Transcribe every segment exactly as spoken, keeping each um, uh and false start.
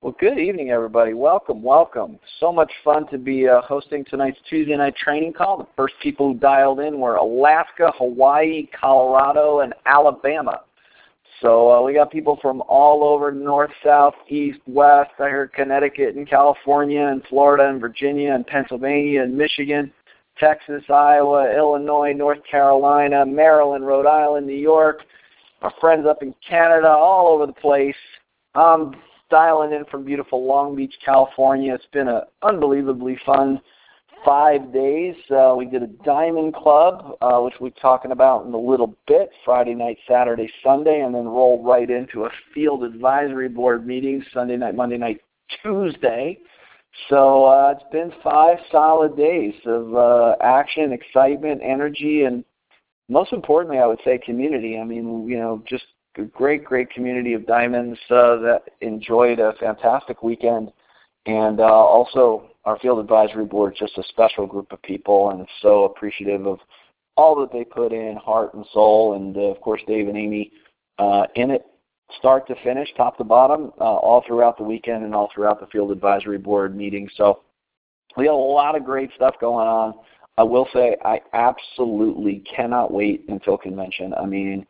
Well, good evening, everybody. Welcome, welcome. So much fun to be uh, hosting tonight's Tuesday night training call. The first people who dialed in were Alaska, Hawaii, Colorado, and Alabama. So uh, we got people from all over, north, south, east, west. I heard Connecticut and California and Florida and Virginia and Pennsylvania and Michigan, Texas, Iowa, Illinois, North Carolina, Maryland, Rhode Island, New York. Our friends up in Canada, all over the place. Um, dialing in from beautiful Long Beach, California. It's been an unbelievably fun five days. Uh, we did a Diamond Club, uh, which we'll be talking about in a little bit, Friday night, Saturday, Sunday, and then rolled right into a field advisory board meeting Sunday night, Monday night, Tuesday. So uh, it's been five solid days of uh, action, excitement, energy, and most importantly, I would say community. I mean, you know, just a great, great community of Diamonds uh, that enjoyed a fantastic weekend. And uh, also our field advisory board, just a special group of people, and so appreciative of all that they put in, heart and soul, and, uh, of course, Dave and Amy uh, in it, start to finish, top to bottom, uh, all throughout the weekend and all throughout the field advisory board meeting. So we have a lot of great stuff going on. I will say I absolutely cannot wait until convention. I mean,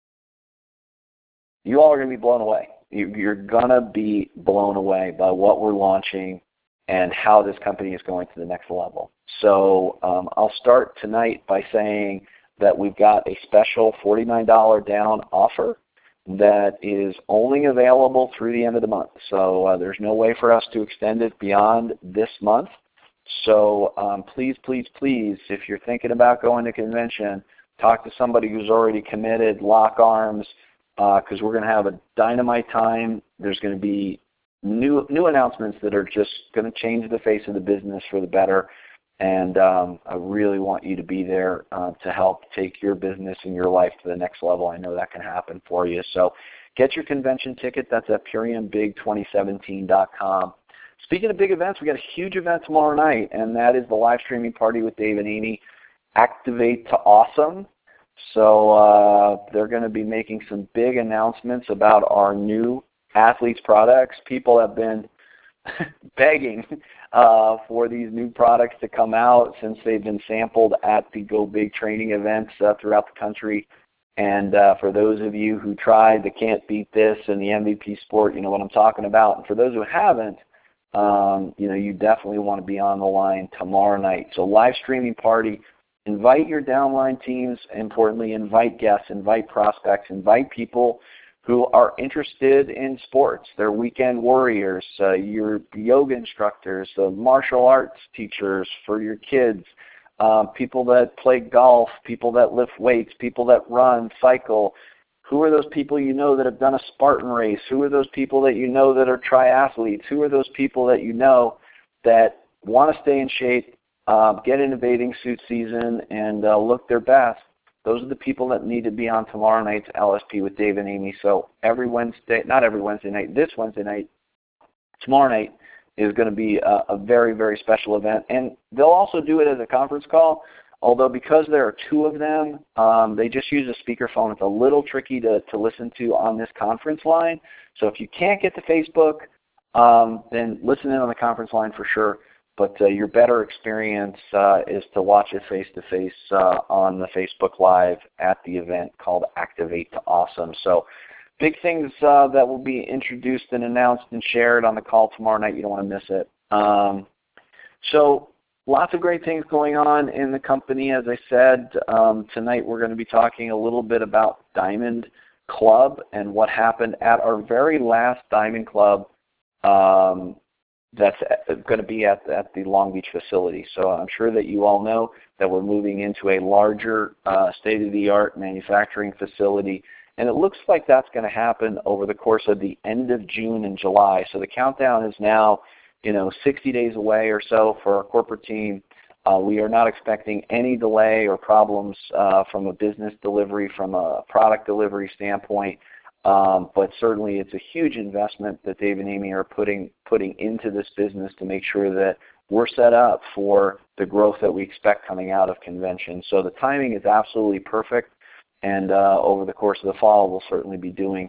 you all are going to be blown away. You're going to be blown away by what we're launching and how this company is going to the next level. So um, I'll start tonight by saying that we've got a special forty-nine dollars down offer that is only available through the end of the month. So uh, there's no way for us to extend it beyond this month. So um, please, please, please, if you're thinking about going to convention, talk to somebody who's already committed, lock arms, because uh, we're going to have a dynamite time. There's going to be new new announcements that are just going to change the face of the business for the better, and um, I really want you to be there uh, to help take your business and your life to the next level. I know that can happen for you. So get your convention ticket. That's at Purium Big twenty seventeen dot com. Speaking of big events, we got a huge event tomorrow night, and that is the live streaming party with Dave and Amy, Activate to Awesome. So uh, they're going to be making some big announcements about our new athletes products. People have been begging uh, for these new products to come out since they've been sampled at the Go Big training events uh, throughout the country. And uh, for those of you who tried the Can't Beat This and the M V P Sport, you know what I'm talking about. And for those who haven't, um, you know, you definitely want to be on the line tomorrow night. So live streaming party. Invite your downline teams. Importantly, invite guests, invite prospects, invite people who are interested in sports. They're weekend warriors, uh, your yoga instructors, uh, martial arts teachers for your kids, uh, people that play golf, people that lift weights, people that run, cycle. Who are those people you know that have done a Spartan race? Who are those people that you know that are triathletes? Who are those people that you know that want to stay in shape, Uh, get into bathing suit season, and uh, look their best? Those are the people that need to be on tomorrow night's L S P with Dave and Amy. So every Wednesday, not every Wednesday night, this Wednesday night, tomorrow night is going to be a, a very, very special event. And they'll also do it as a conference call, although because there are two of them, um, they just use a speakerphone. It's a little tricky to, to listen to on this conference line. So if you can't get to Facebook, um, then listen in on the conference line for sure. But uh, your better experience uh, is to watch it face-to-face uh, on the Facebook Live at the event called Activate to Awesome. So big things uh, that will be introduced and announced and shared on the call tomorrow night. You don't want to miss it. Um, so lots of great things going on in the company. As I said, um, tonight we're going to be talking a little bit about Diamond Club and what happened at our very last Diamond Club um, that's going to be at, at the Long Beach facility. So I'm sure that you all know that we're moving into a larger uh, state-of-the-art manufacturing facility, and it looks like that's going to happen over the course of the end of June and July. So the countdown is now, you know, sixty days away or so for our corporate team. Uh, we are not expecting any delay or problems uh, from a business delivery, from a product delivery standpoint. Um, but certainly it's a huge investment that Dave and Amy are putting putting into this business to make sure that we're set up for the growth that we expect coming out of convention. So the timing is absolutely perfect, and uh, over the course of the fall we'll certainly be doing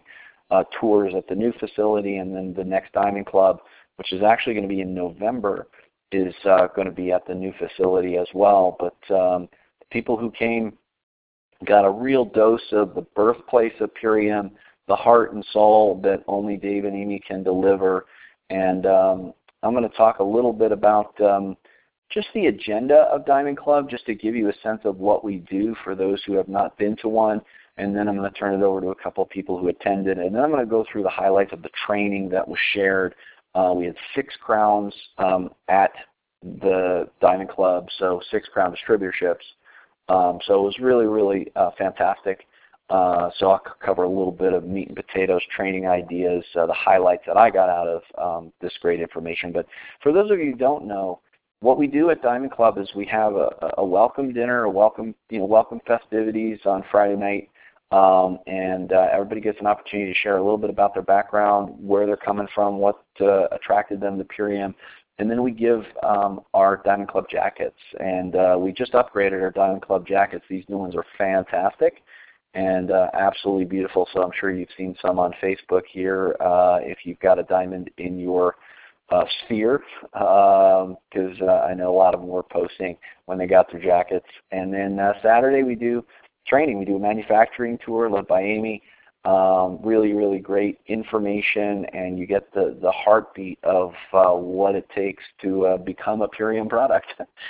uh, tours at the new facility, and then the next Diamond Club, which is actually going to be in November, is uh, going to be at the new facility as well. But um, the people who came got a real dose of the birthplace of Purium, the heart and soul that only Dave and Amy can deliver. And um, I'm going to talk a little bit about um, just the agenda of Diamond Club, just to give you a sense of what we do for those who have not been to one. And then I'm going to turn it over to a couple of people who attended. And then I'm going to go through the highlights of the training that was shared. Uh, we had six crowns um, at the Diamond Club, so six crown distributorships. Um, so it was really, really uh, fantastic. Uh, so I'll cover a little bit of meat and potatoes, training ideas, uh, the highlights that I got out of um, this great information. But for those of you who don't know, what we do at Diamond Club is we have a, a welcome dinner, a welcome, you know, welcome festivities on Friday night, um, and uh, everybody gets an opportunity to share a little bit about their background, where they're coming from, what uh, attracted them to Purium. And then we give um, our Diamond Club jackets, and uh, we just upgraded our Diamond Club jackets. These new ones are fantastic and uh, absolutely beautiful, so I'm sure you've seen some on Facebook here uh, if you've got a diamond in your uh, sphere, because um, uh, I know a lot of them were posting when they got their jackets. And then uh, Saturday we do training. We do a manufacturing tour led by Amy. Um, really, really great information, and you get the, the heartbeat of uh, what it takes to uh, become a Purium product.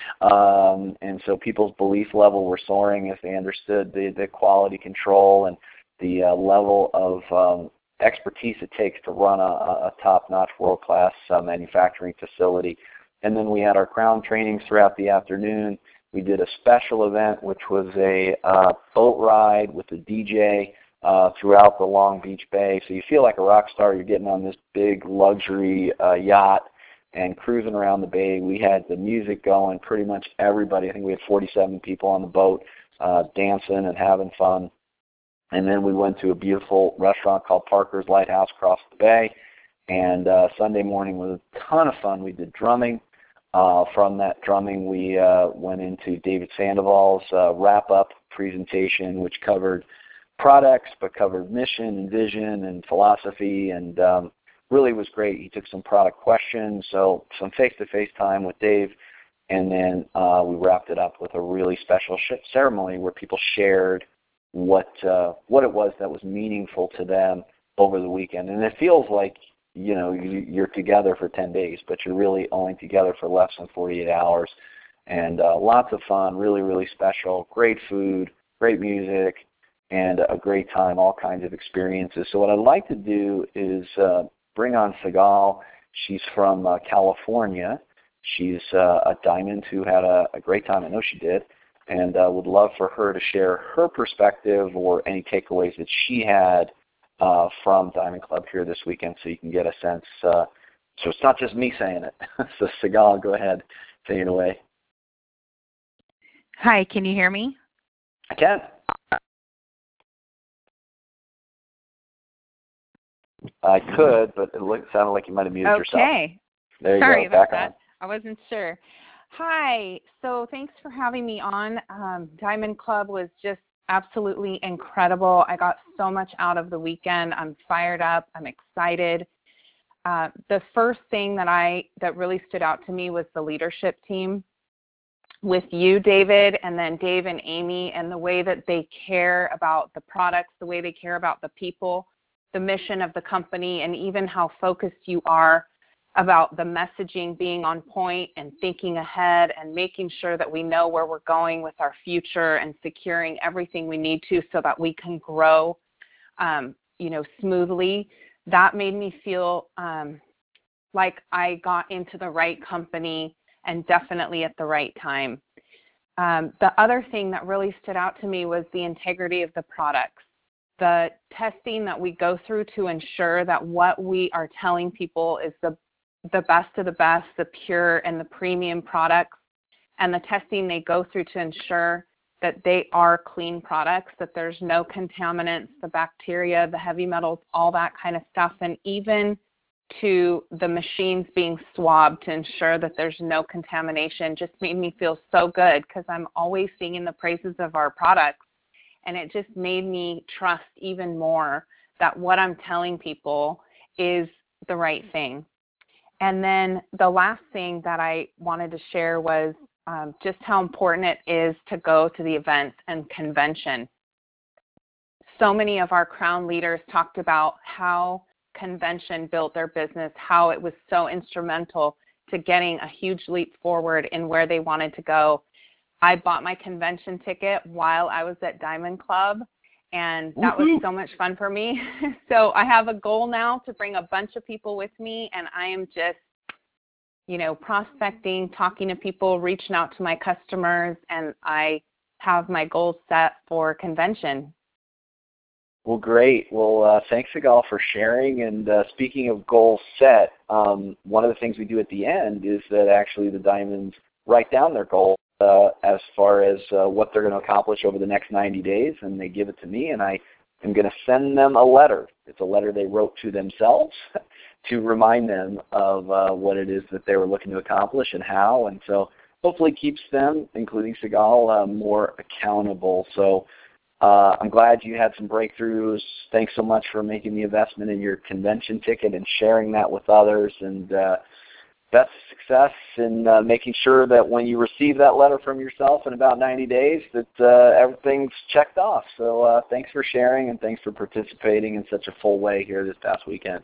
um, and so people's belief level were soaring as they understood the, the quality control and the uh, level of um, expertise it takes to run a, a top-notch, world-class uh, manufacturing facility. And then we had our crown trainings throughout the afternoon. We did a special event, which was a uh, boat ride with a D J Uh, throughout the Long Beach Bay. So you feel like a rock star. You're getting on this big luxury uh, yacht and cruising around the bay. We had the music going, pretty much everybody. I think we had forty-seven people on the boat uh, dancing and having fun. And then we went to a beautiful restaurant called Parker's Lighthouse across the bay. And uh, Sunday morning was a ton of fun. We did drumming. Uh, from that drumming, we uh, went into David Sandoval's uh, wrap-up presentation, which covered products, but covered mission and vision and philosophy, and um, really was great. He took some product questions, so some face-to-face time with Dave, and then uh, we wrapped it up with a really special sh- ceremony where people shared what uh, what it was that was meaningful to them over the weekend. And it feels like, you know, you, you're together for ten days, but you're really only together for less than forty-eight hours. And uh, lots of fun, really, really special, great food, great music, and a great time, all kinds of experiences. So what I'd like to do is uh, bring on Sigal. She's from uh, California. She's uh, a diamond who had a, a great time. I know she did, and uh, would love for her to share her perspective or any takeaways that she had uh, from Diamond Club here this weekend, so you can get a sense. Uh, so it's not just me saying it. So Sigal, go ahead, take it away. Hi, can you hear me? I can. I could, but it looked, sounded like you might have muted okay. yourself. Okay. There you Sorry go. about Back that. on. I wasn't sure. Hi. So thanks for having me on. Um, Diamond Club was just absolutely incredible. I got so much out of the weekend. I'm fired up. I'm excited. Uh, the first thing that I that really stood out to me was the leadership team with you, David, and then Dave and Amy, and the way that they care about the products, the way they care about the people, the mission of the company, and even how focused you are about the messaging being on point and thinking ahead and making sure that we know where we're going with our future and securing everything we need to so that we can grow, um, you know, smoothly. That made me feel um, like I got into the right company and definitely at the right time. Um, the other thing that really stood out to me was the integrity of the products. The testing that we go through to ensure that what we are telling people is the the best of the best, the pure and the premium products, and the testing they go through to ensure that they are clean products, that there's no contaminants, the bacteria, the heavy metals, all that kind of stuff, and even to the machines being swabbed to ensure that there's no contamination just made me feel so good, because I'm always singing the praises of our products. And it just made me trust even more that what I'm telling people is the right thing. And then the last thing that I wanted to share was um, just how important it is to go to the events and convention. So many of our Crown leaders talked about how convention built their business, how it was so instrumental to getting a huge leap forward in where they wanted to go. I bought my convention ticket while I was at Diamond Club, and that was so much fun for me. So I have a goal now to bring a bunch of people with me, and I am just, you know, prospecting, talking to people, reaching out to my customers, and I have my goals set for convention. Well, great. Well, uh, thanks, Sigal, for sharing. And uh, speaking of goals set, um, one of the things we do at the end is that actually the Diamonds write down their goals uh, as far as uh, what they're going to accomplish over the next ninety days, and they give it to me, and I am going to send them a letter. It's a letter they wrote to themselves to remind them of uh, what it is that they were looking to accomplish and how, and so hopefully keeps them, including Sigal, uh, more accountable. So Uh, I'm glad you had some breakthroughs. Thanks so much for making the investment in your convention ticket and sharing that with others. And uh, best success in uh, making sure that when you receive that letter from yourself in about ninety days that uh, everything's checked off. So uh, thanks for sharing and thanks for participating in such a full way here this past weekend.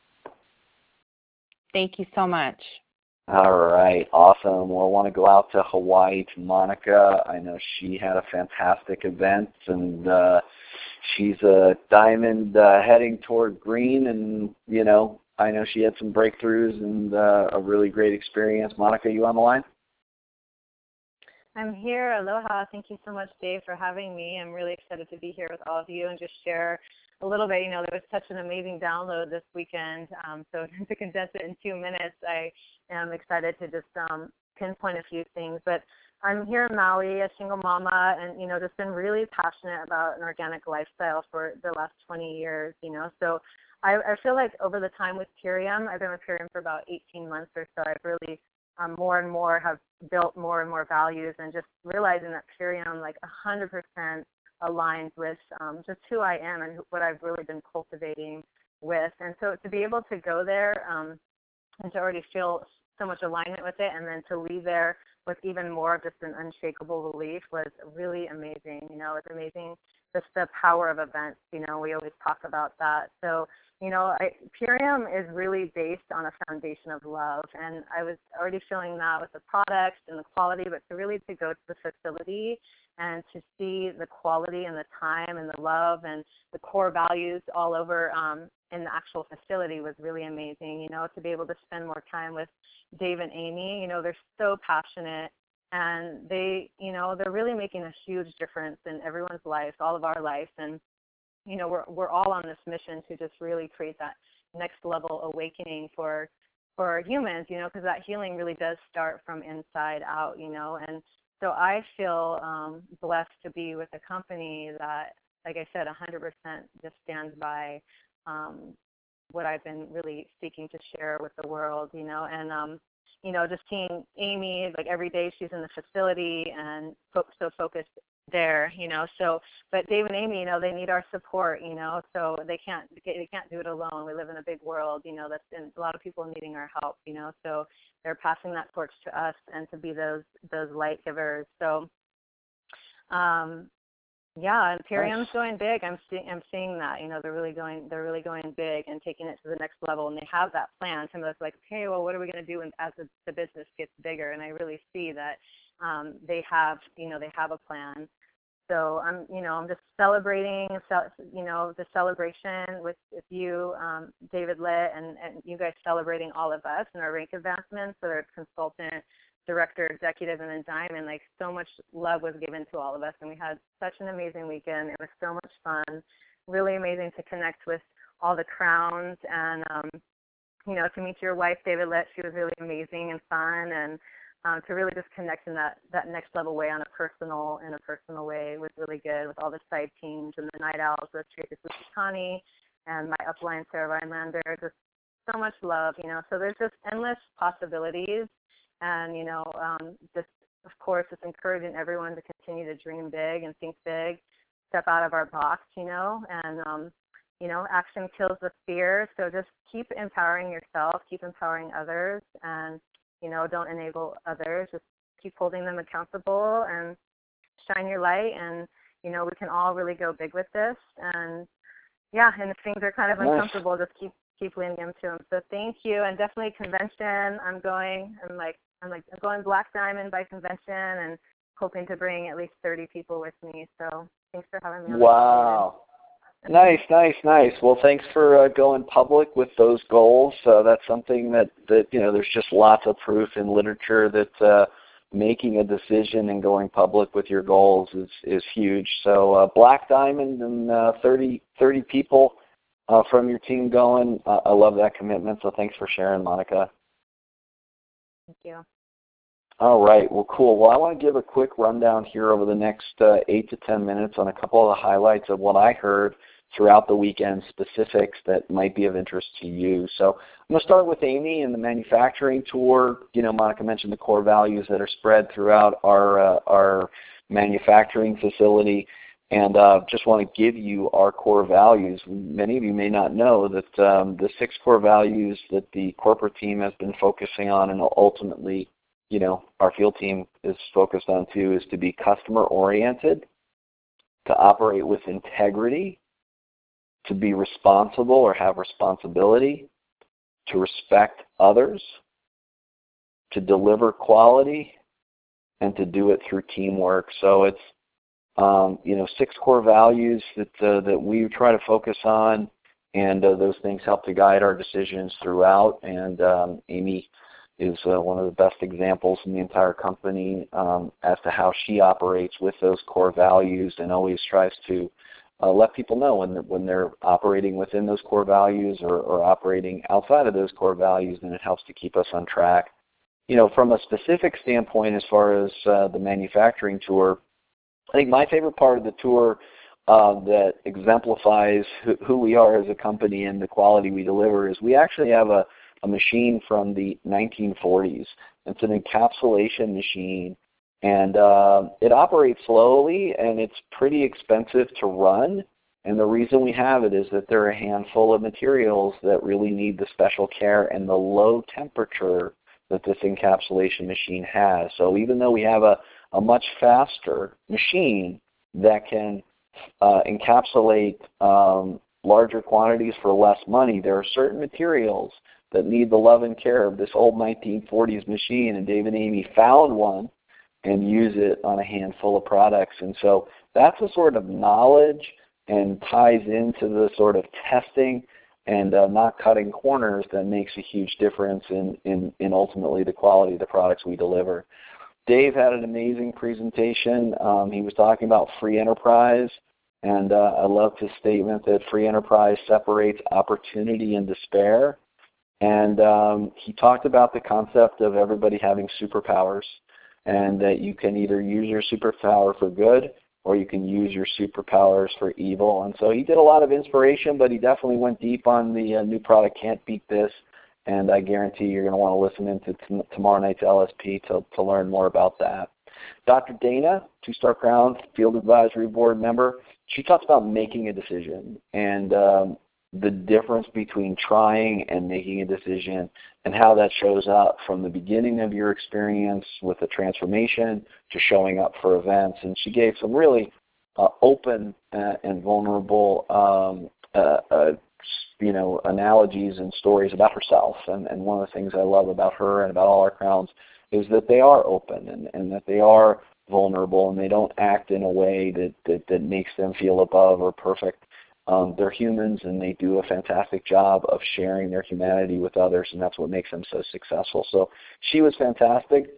Thank you so much. All right, awesome. Well, I want to go out to Hawaii to Monica. I know she had a fantastic event, and uh, she's a diamond uh, heading toward green, and, you know, I know she had some breakthroughs and uh, a really great experience. Monica, you on the line? I'm here. Aloha. Thank you so much, Dave, for having me. I'm really excited to be here with all of you and just share a little bit. You know, there was such an amazing download this weekend, um, so to condense it in two minutes, I am excited to just um, pinpoint a few things. But I'm here in Maui, a single mama, and, you know, just been really passionate about an organic lifestyle for the last twenty years, you know. So I, I feel like over the time with Purium, I've been with Purium for about eighteen months or so, I've really um, more and more have built more and more values, and just realizing that Purium, like one hundred percent aligns with um, just who I am and what I've really been cultivating with. And so to be able to go there um, and to already feel so much alignment with it, and then to leave there with even more of just an unshakable belief was really amazing. You know, it's amazing just the power of events. You know, we always talk about that. So, you know, I, Purium is really based on a foundation of love, and I was already feeling that with the products and the quality, but to really to go to the facility and to see the quality and the time and the love and the core values all over um, in the actual facility was really amazing. You know, to be able to spend more time with Dave and Amy, you know, they're so passionate, and they, you know, they're really making a huge difference in everyone's life, all of our life. And, you know, we're we're all on this mission to just really create that next level awakening for for humans, you know, because that healing really does start from inside out, you know. And so I feel um, blessed to be with a company that, like I said, one hundred percent just stands by um, what I've been really seeking to share with the world, you know. And, um, you know, just seeing Amy, like every day she's in the facility and fo- so focused there, you know. So, but Dave and Amy, you know, they need our support, you know, so they can't they can't do it alone. We live in a big world, you know, that's in a lot of people needing our help, you know. So they're passing that torch to us and to be those those light givers. So, um, yeah, and Purium's going big. I'm seeing I'm seeing that, you know, they're really going they're really going big and taking it to the next level, and they have that plan. Some of us like, okay, well, what are we going to do when, as the, the business gets bigger? And I really see that um, they have, you know, they have a plan. So I'm, you know, I'm just celebrating, you know, the celebration with, with you, um, David Litt, and, and you guys celebrating all of us and our rank advancements, whether it's consultant, director, executive, and then diamond. Like, so much love was given to all of us, and we had such an amazing weekend. It was so much fun, really amazing to connect with all the crowns, and, um, you know, to meet your wife, David Litt. She was really amazing and fun, and Um, to really just connect in that, that next level way on a personal in a personal way was really good with all the side teams and the night owls with Tracy Fujitani and my upline Sarah Rhinelander. Just so much love, you know. So there's just endless possibilities, and, you know, um, just of course it's encouraging everyone to continue to dream big and think big, step out of our box, you know, and um, you know, action kills the fear. So just keep empowering yourself, keep empowering others, and, you know, don't enable others. Just keep holding them accountable and shine your light. And, you know, we can all really go big with this. And, yeah, and if things are kind of uncomfortable, just keep keep leaning into them. So thank you. And definitely convention. I'm going, I'm like, I'm like, I'm going Black Diamond by convention and hoping to bring at least thirty people with me. So thanks for having me on. Wow. Nice, nice, nice. Well, thanks for uh, going public with those goals. Uh, that's something that, that, you know, there's just lots of proof in literature that uh, making a decision and going public with your goals is, is huge. So uh, Black Diamond and uh, thirty, thirty people uh, from your team going. Uh, I love that commitment. So thanks for sharing, Monica. Thank you. All right. Well, cool. Well, I want to give a quick rundown here over the next uh, eight to ten minutes on a couple of the highlights of what I heard throughout the weekend, specifics that might be of interest to you. So I'm going to start with Amy and the manufacturing tour. You know, Monica mentioned the core values that are spread throughout our uh, our manufacturing facility, and uh, just want to give you our core values. Many of you may not know that um, the six core values that the corporate team has been focusing on, and ultimately, you know, our field team is focused on too, is to be customer-oriented, to operate with integrity, to be responsible or have responsibility, to respect others, to deliver quality, and to do it through teamwork. So it's, um, you know, six core values that uh, that we try to focus on, and uh, those things help to guide our decisions throughout. And um, Amy is uh, one of the best examples in the entire company um, as to how she operates with those core values, and always tries to uh, let people know when they're, when they're operating within those core values or, or operating outside of those core values, and it helps to keep us on track. You know, from a specific standpoint as far as uh, the manufacturing tour, I think my favorite part of the tour uh, that exemplifies who, who we are as a company and the quality we deliver is we actually have a a machine from the nineteen forties. It's an encapsulation machine, and uh, it operates slowly, and it's pretty expensive to run. And the reason we have it is that there are a handful of materials that really need the special care and the low temperature that this encapsulation machine has. So even though we have a, a much faster machine that can uh, encapsulate um, larger quantities for less money, there are certain materials that need the love and care of this old nineteen forties machine, and Dave and Amy found one and use it on a handful of products. And so that's the sort of knowledge and ties into the sort of testing and uh, not cutting corners that makes a huge difference in, in, in ultimately the quality of the products we deliver. Dave had an amazing presentation. Um, he was talking about free enterprise, and uh, I loved his statement that free enterprise separates opportunity and despair. And um, he talked about the concept of everybody having superpowers, and that you can either use your superpower for good or you can use your superpowers for evil. And so he did a lot of inspiration, but he definitely went deep on the uh, new product, Can't Beat This, and I guarantee you're going to want to listen into t- tomorrow night's L S P to, to learn more about that. Doctor Dana, two-star Crown Field Advisory Board member, she talks about making a decision, and um, the difference between trying and making a decision, and how that shows up from the beginning of your experience with a transformation to showing up for events. And she gave some really uh, open uh, and vulnerable um, uh, uh, you know, analogies and stories about herself. And, and one of the things I love about her and about all our crowns is that they are open, and, and that they are vulnerable, and they don't act in a way that, that, that makes them feel above or perfect. Um, they're humans, and they do a fantastic job of sharing their humanity with others, and that's what makes them so successful. So she was fantastic.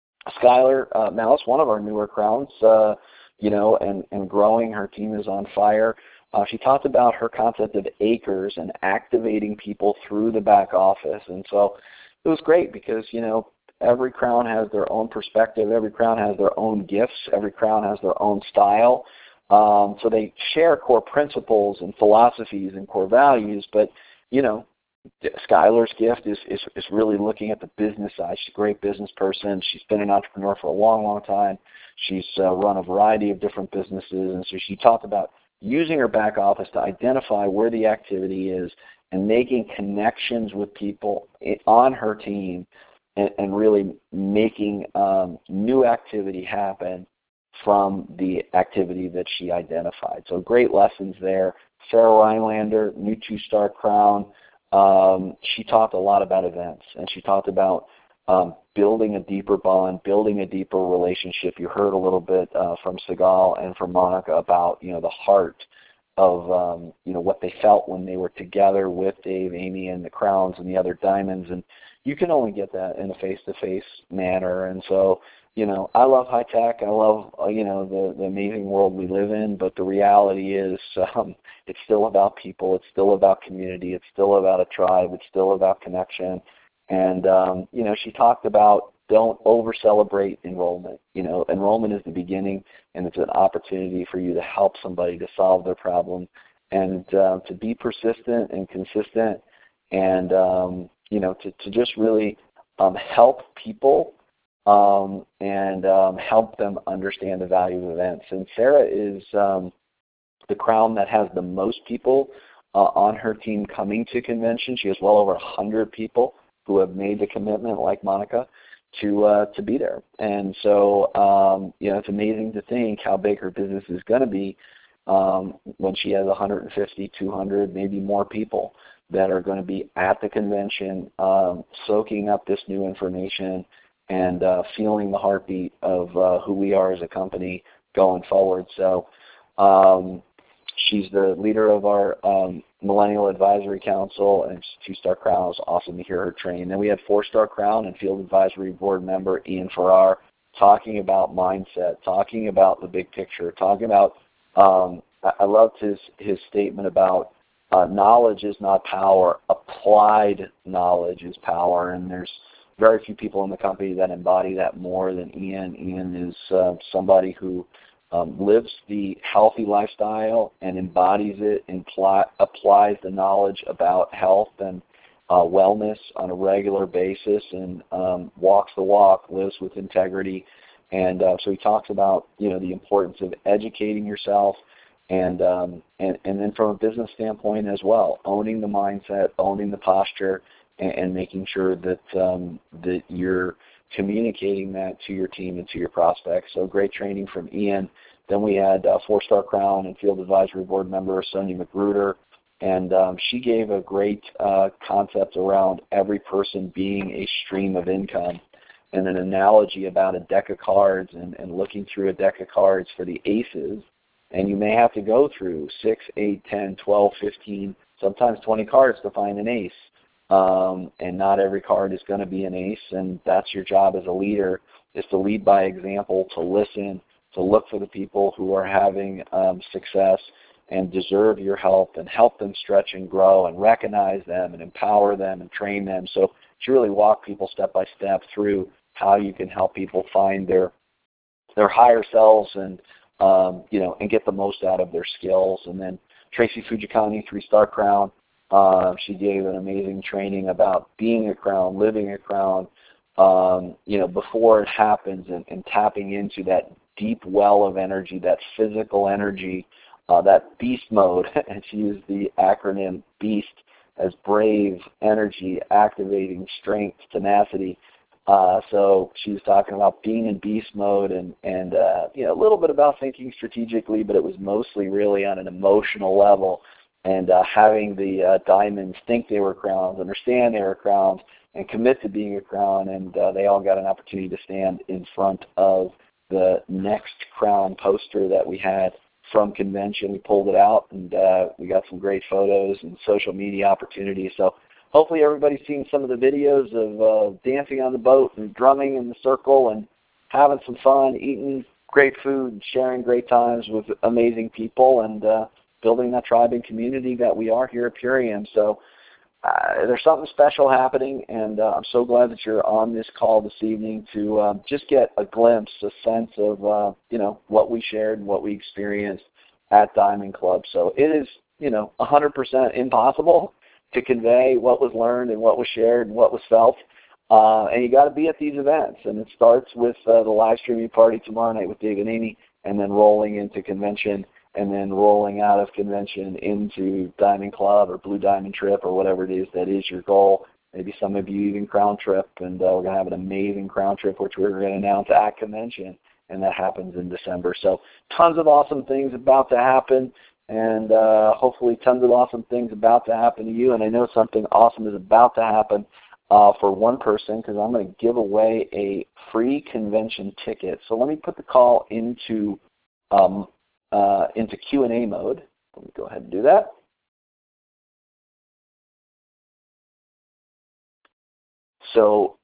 Skylar uh, Malice, one of our newer crowns, uh, you know, and, and growing. Her team is on fire. Uh, she talked about her concept of acres and activating people through the back office. And so it was great because, you know, every crown has their own perspective. Every crown has their own gifts. Every crown has their own style. Um, so they share core principles and philosophies and core values, but, you know, Skylar's gift is, is, is really looking at the business side. She's a great business person. She's been an entrepreneur for a long, long time. She's uh, run a variety of different businesses, and so she talked about using her back office to identify where the activity is and making connections with people on her team and, and really making um, new activity happen from the activity that she identified. So great lessons there. Sarah Rhinelander, new two-star crown. Um, she talked a lot about events, and she talked about um, building a deeper bond, building a deeper relationship. You heard a little bit uh, from Sigal and from Monica about, you know, the heart of, um, you know, what they felt when they were together with Dave, Amy, and the crowns and the other diamonds. And you can only get that in a face-to-face manner. And so, you know, I love high tech. I love, uh, you know, the, the amazing world we live in. But the reality is um, it's still about people. It's still about community. It's still about a tribe. It's still about connection. And, um, you know, she talked about don't over-celebrate enrollment. You know, enrollment is the beginning, and it's an opportunity for you to help somebody to solve their problem and uh, to be persistent and consistent and, um, you know, to, to just really um, help people um, and um, help them understand the value of events. And Sarah is um, the crown that has the most people uh, on her team coming to convention. She has well over one hundred people who have made the commitment, like Monica, to uh, to be there. And so, um, you know, it's amazing to think how big her business is going to be um, when she has one hundred fifty, two hundred, maybe more people that are going to be at the convention, um, soaking up this new information and uh, feeling the heartbeat of uh, who we are as a company going forward. So um, she's the leader of our um, Millennial Advisory Council, and two-star crown. It was awesome to hear her train. Then we had four-star crown and Field Advisory Board member Ian Farrar talking about mindset, talking about the big picture, talking about, um, I loved his, his statement about uh, knowledge is not power, applied knowledge is power, and there's very few people in the company that embody that more than Ian. Ian is uh, somebody who um, lives the healthy lifestyle and embodies it and pl- applies the knowledge about health and uh, wellness on a regular basis and um, walks the walk, lives with integrity. And uh, so he talks about, you know, the importance of educating yourself and, um, and and then from a business standpoint as well, owning the mindset, owning the posture, and, and making sure that um, that you're communicating that to your team and to your prospects. So great training from Ian. Then we had uh, four-star crown and Field Advisory Board member Sonia Magruder, and um, she gave a great uh, concept around every person being a stream of income and an analogy about a deck of cards and, and looking through a deck of cards for the aces. And you may have to go through six, eight, ten, twelve, fifteen, sometimes twenty cards to find an ace. Um, and not every card is going to be an ace, and that's your job as a leader, is to lead by example, to listen, to look for the people who are having um, success and deserve your help and help them stretch and grow and recognize them and empower them and train them. So to really walk people step by step through how you can help people find their their higher selves and um, you know and get the most out of their skills. And then Tracy Fujikani, three-star crown. Uh, she gave an amazing training about being a crown, living a crown, um, you know, before it happens, and, and tapping into that deep well of energy, that physical energy, uh, that beast mode. And she used the acronym BEAST as brave, energy, activating, strength, tenacity. Uh, so she was talking about being in beast mode and, and uh, you know, a little bit about thinking strategically, but it was mostly really on an emotional level. And uh, having the uh, diamonds think they were crowns, understand they were crowns, and commit to being a crown. And uh, they all got an opportunity to stand in front of the next crown poster that we had from convention. We pulled it out, and uh, we got some great photos and social media opportunities. So hopefully everybody's seen some of the videos of uh, dancing on the boat and drumming in the circle and having some fun, eating great food, and sharing great times with amazing people, and uh, building that tribe and community that we are here at Purium. So uh, there's something special happening, and uh, I'm so glad that you're on this call this evening to uh, just get a glimpse, a sense of uh, you know what we shared and what we experienced at Diamond Club. So it is you know one hundred percent impossible to convey what was learned and what was shared and what was felt, uh, and you got to be at these events. And it starts with uh, the live streaming party tomorrow night with Dave and Amy, and then rolling into convention and then rolling out of convention into Diamond Club or Blue Diamond Trip or whatever it is that is your goal. Maybe some of you even Crown Trip, and uh, we're going to have an amazing Crown Trip, which we're going to announce at convention, and that happens in December. So tons of awesome things about to happen, and uh, hopefully tons of awesome things about to happen to you. And I know something awesome is about to happen uh, for one person, because I'm going to give away a free convention ticket. So let me put the call into um, uh, into Q and A mode. Let me go ahead and do that. So,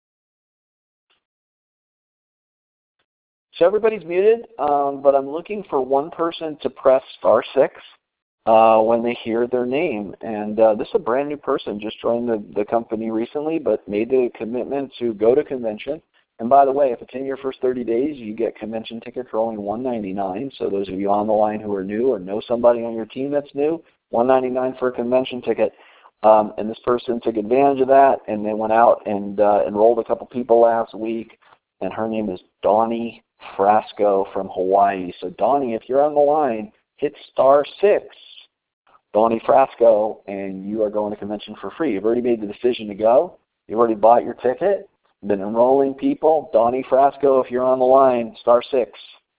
so everybody's muted, um, but I'm looking for one person to press star six uh, when they hear their name. And uh, this is a brand new person, just joined the, the company recently, but made the commitment to go to convention. And by the way, if it's in your first thirty days, you get convention tickets for only one ninety-nine. So those of you on the line who are new or know somebody on your team that's new, one ninety-nine for a convention ticket. Um, and this person took advantage of that, and they went out and uh, enrolled a couple people last week. And her name is Donnie Frasco from Hawaii. So Donnie, if you're on the line, hit star six, Donnie Frasco, and you are going to convention for free. You've already made the decision to go. You've already bought your ticket. Been enrolling people. Donnie Frasco, if you're on the line, star six.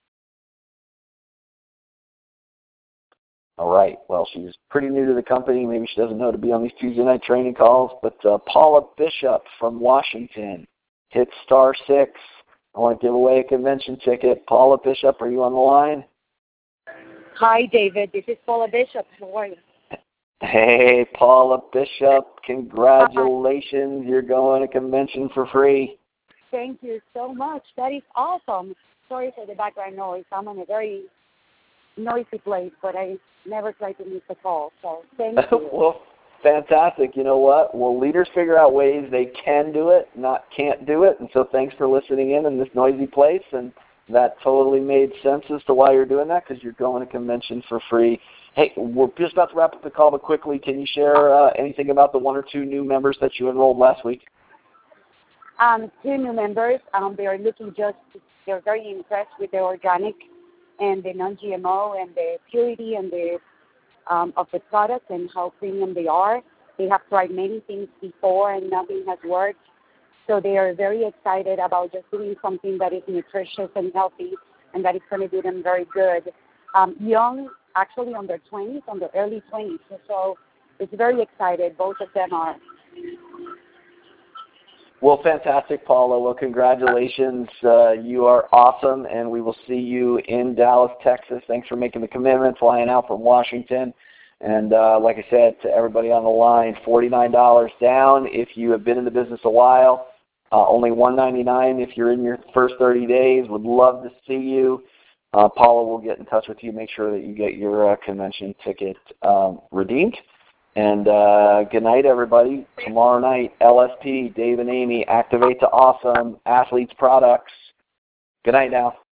All right. Well, she's pretty new to the company. Maybe she doesn't know to be on these Tuesday night training calls. But uh, Paula Bishop from Washington, hit star six. I want to give away a convention ticket. Paula Bishop, are you on the line? Hi, David. This is Paula Bishop. How are you? Hey, Paula Bishop. Congratulations. You're going to convention for free. Thank you so much. That is awesome. Sorry for the background noise. I'm in a very noisy place, but I never try to miss a call. So thank you. Well, fantastic. You know what? Well, leaders figure out ways they can do it, not can't do it. And so thanks for listening in in this noisy place. And that totally made sense as to why you're doing that, because you're going to convention for free. Hey, we're just about to wrap up the call, but quickly, can you share uh, anything about the one or two new members that you enrolled last week? Um, two new members. Um, they are looking just, they're very impressed with the organic and the non-G M O and the purity and the um, of the products and how premium they are. They have tried many things before and nothing has worked. So they are very excited about just doing something that is nutritious and healthy and that is going to do them very good. Um, young, actually on their twenties, on their early twenties. So it's very excited. Both of them are. Well, fantastic, Paula. Well, congratulations. Uh, you are awesome, and we will see you in Dallas, Texas. Thanks for making the commitment, flying out from Washington. And uh, like I said, to everybody on the line, forty-nine dollars down if you have been in the business a while. Uh, only one ninety-nine if you're in your first thirty days. Would love to see you. Uh, Paula will get in touch with you, make sure that you get your uh, convention ticket um, redeemed. And uh, good night, everybody. Tomorrow night, L S P, Dave and Amy, Activate to Awesome, Athletes Products. Good night now.